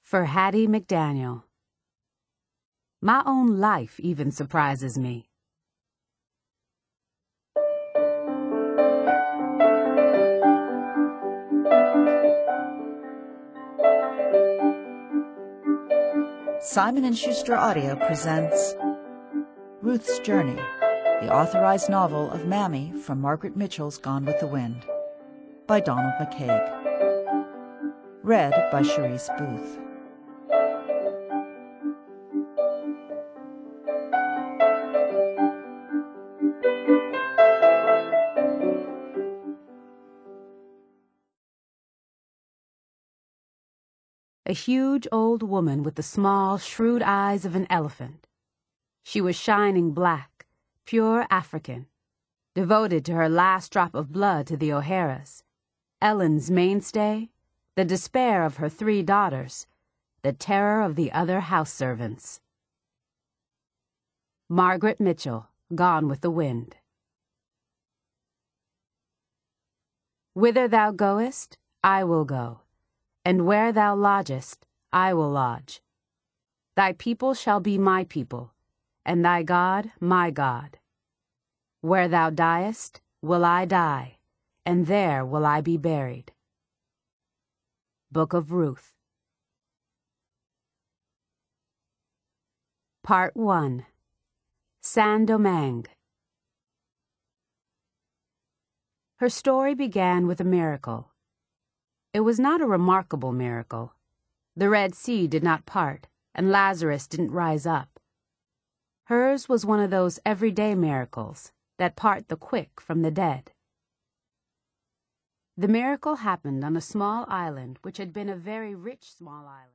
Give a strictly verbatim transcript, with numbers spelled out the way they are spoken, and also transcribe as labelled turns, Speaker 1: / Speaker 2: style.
Speaker 1: For Hattie McDaniel. My own life even surprises me.
Speaker 2: Simon and Schuster Audio presents Ruth's Journey, the authorized novel of Mammy from Margaret Mitchell's Gone with the Wind, by Donald McCaig. Read by Cherise Booth.
Speaker 1: A huge old woman with the small, shrewd eyes of an elephant. She was shining black, pure African, devoted to her last drop of blood to the O'Haras, Ellen's mainstay, the despair of her three daughters, the terror of the other house servants. Margaret Mitchell, Gone with the Wind. Whither thou goest, I will go. And where thou lodgest, I will lodge. Thy people shall be my people, and thy God my God. Where thou diest, will I die, and there will I be buried. Book of Ruth. Part one. Saint-Domingue. Her story began with a miracle. It was not a remarkable miracle. The Red Sea did not part, and Lazarus didn't rise up. Hers was one of those everyday miracles that part the quick from the dead. The miracle happened on a small island which had been a very rich small island.